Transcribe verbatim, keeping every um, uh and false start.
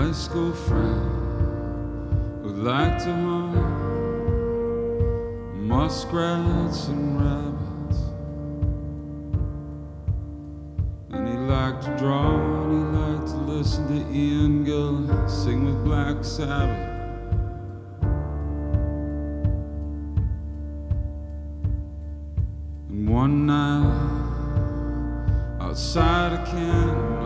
high school friend who liked to hunt muskrats and rabbits, and he liked to draw and he liked to listen to Ian Gillan sing with Black Sabbath. And one night outside a Canton